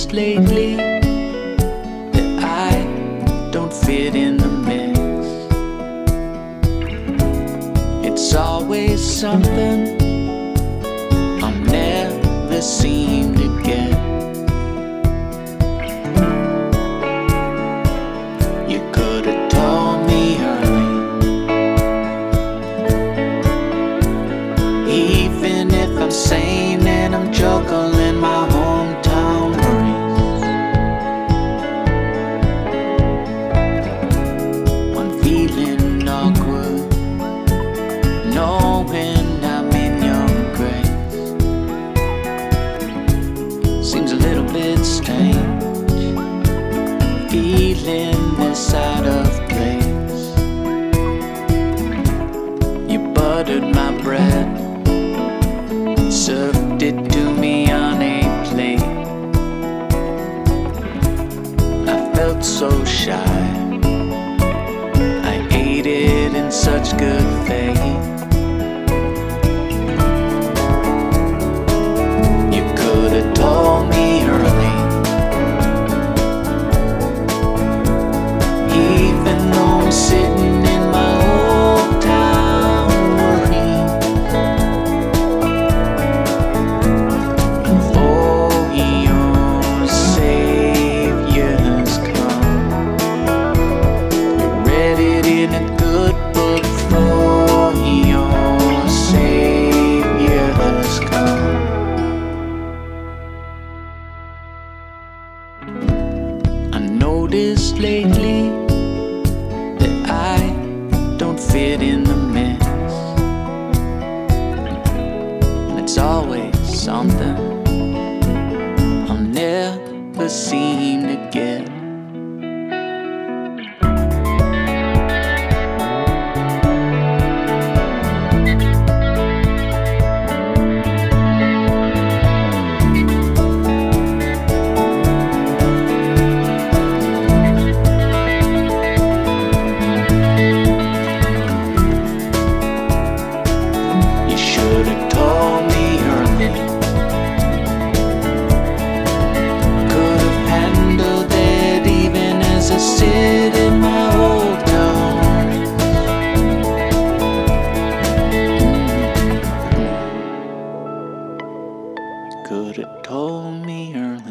noticed lately that I don't fit in the mix. It's always something I'm never seem to get. You could have told me early, even if I'm sane and I'm juggling my hometown breeze. I'm feeling awkward, knowing I'm in your grace. Seems a little bit strange, feeling this out of place. You buttered my bread, served it to me on a plate. I felt so shy, I ate it in such good faith. You could have told me early, even though I'm sitting in my old town worries. For your Savior's come, you read it in a good book. For your Savior's come. I noticed lately that I don't fit in the mix, and it's always something I'll never seem to get. You should have told me early, could have handled it even as I sit in my old town. Could have told me early.